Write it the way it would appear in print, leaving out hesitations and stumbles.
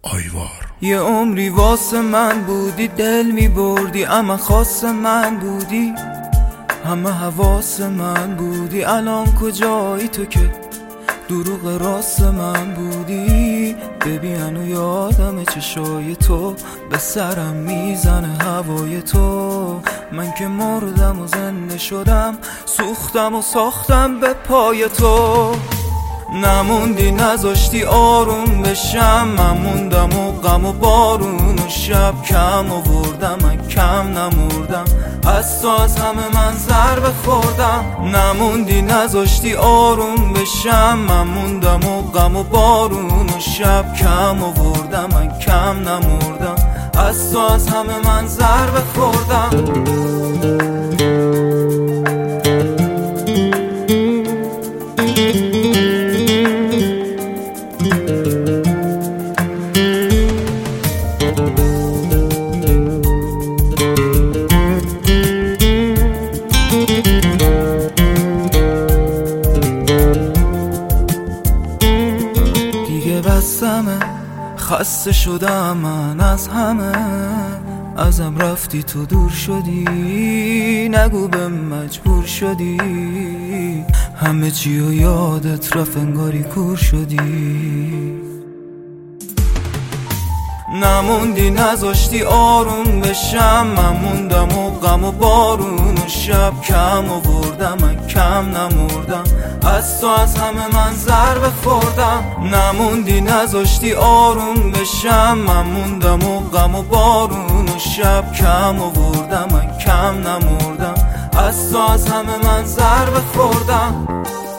آیوار. یه عمری واسه من بودی، دل می بردی، اما خاص من بودی، همه حواس من بودی. الان کجایی تو که دروغ راست من بودی؟ ببین و یادم چشای تو به سرم میزنه هوای تو. من که مردم و زنده شدم، سوختم و ساختم به پای تو. نموندی نذاشتی آروم بشم، من موندم و غم و بارون و شب کم آوردم، من کم نمردم از تو، از همه من ضربه خوردم. نموندی نذاشتی آروم بشم، من موندم و غم و بارون و شب کم آوردم، من کم نمردم از تو، از همه من ضربه خوردم. دیگه بسمه، خسته شدم من از همه، ازم رفتی تو دور شدی، نگو به مجبور شدی، همه چی و یادت رفت انگاری کور شدی. نموندی نذاشتی آروم بشم، من موندم و غم و بارون و شب کم آوردم، من کم نمردم از تو، از همه من ضربه خوردم. نموندی نذاشتی آروم بشم، من موندم و غم و بارون و شب کم آوردم، من کم نمردم از تو، از همه من ضربه خوردم.